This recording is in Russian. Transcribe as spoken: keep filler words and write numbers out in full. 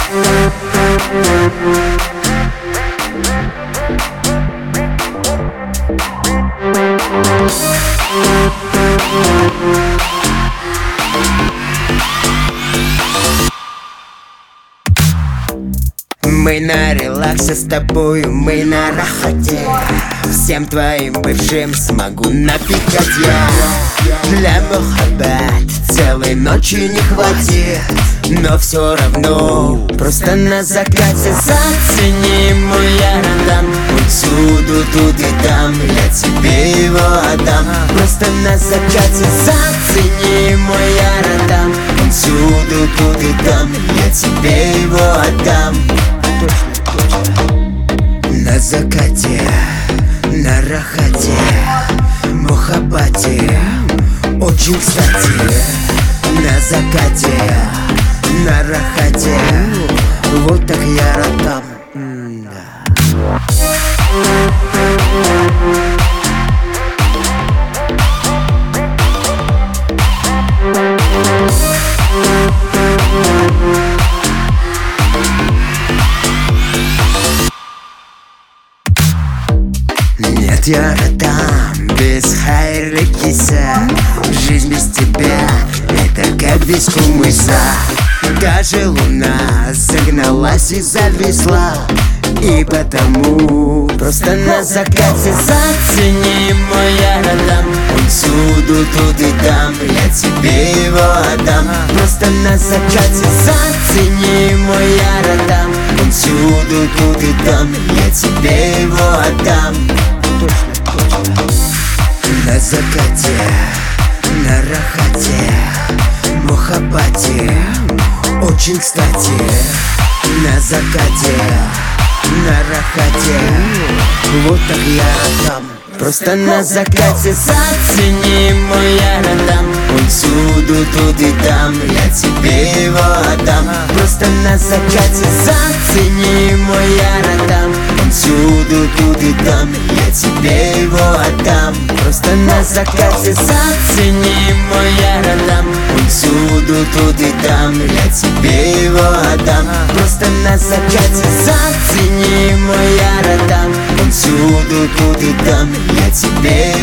Мы на релаксе с тобою, мы на рахате. Всем твоим бывшим смогу напихать я. Для мухаббат целой ночи не хватит, но все равно просто на закате зацени мой яродам. Всюду, тут и там, я тебе его отдам. Просто на закате зацени мой яродам. Всюду, тут и там, я тебе его отдам. На закате, на рахате, мухаббате, очень кстати. На закате, на рахате, вот так я радам. Нет, я там без хайра киса. Жизнь без тебя — это как без кумыса. Даже луна загналась и зависла, и потому просто на закате зацени мой яродам. Он всюду, тут и там, я тебе его отдам. Просто на закате зацени мой яродам. Он всюду, тут и там, я тебе его отдам. На закате, на рахате, мухаббате, очень кстати. На закате, на рахате, вот так я радам. Просто на закате зацени мой яродам. Он всюду, тут и там, я тебе его отдам. Просто на закате зацени мой яродам. Он всюду, тут и там, я тебе его отдам. Просто на закате зацени мой яродам. Он всюду, тут и там, я тебе его отдам. Просто на закате зацени мой яродам. Он всюду, тут и там, я тебе